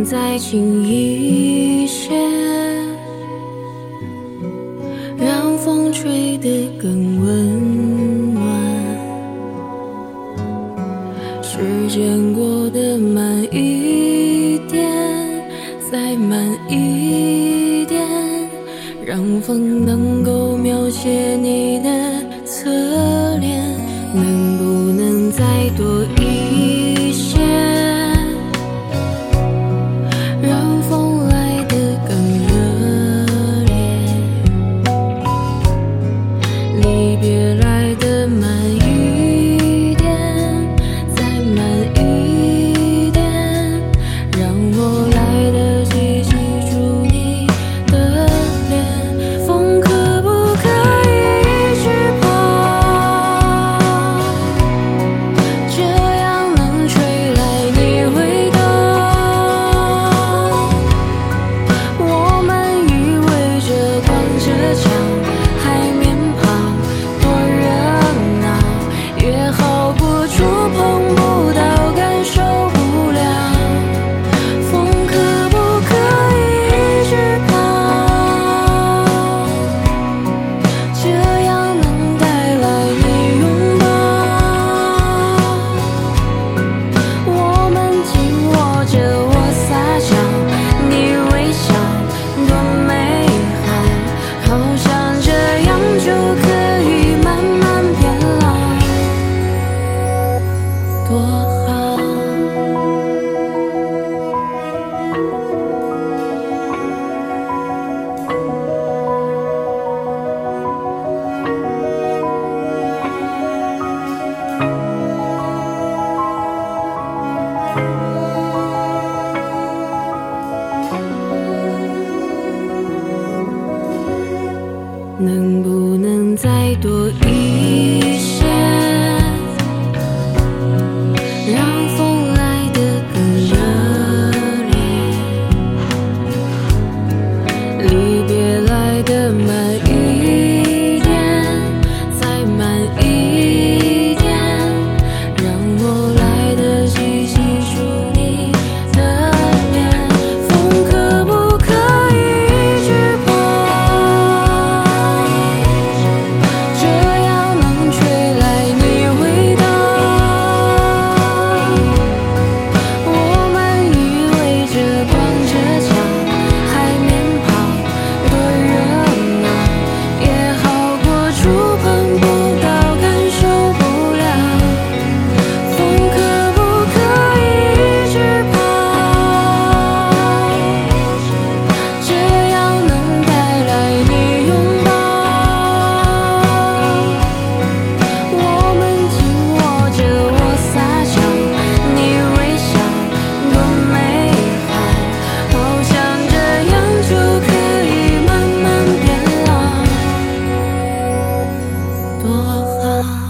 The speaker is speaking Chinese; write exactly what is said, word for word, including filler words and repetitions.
能再轻一些，让风吹得更温暖，时间过得慢一点，再慢一点，让风能够描写你的侧脸，能不能再多一些，让风来得更热烈，离别来得慢一点，再慢一点，让我来得及记住你的脸。风可不可以一直跑，这样能吹来你回答。我们依偎着光着脚，海面跑多热闹，约好过触碰不到，感受不了。风可不可以一直跑，这样能带来你拥抱。我们紧握着，我撒娇，你微笑，多美好，好像这样就可以慢慢变老，多好。能不能再多一些，让风来得更热烈，离别来得慢一点，再慢一点，让我来得及记住你的脸。风可不可以一直跑，这样能吹来你回答。我们依偎着光着脚，海面跑多热闹，约好过触碰不到，感受不了。风可不可以一直跑，这样能带来你拥抱。我们紧握着，我撒娇，你微笑，多美好，好像这样就可以慢慢变老，多好。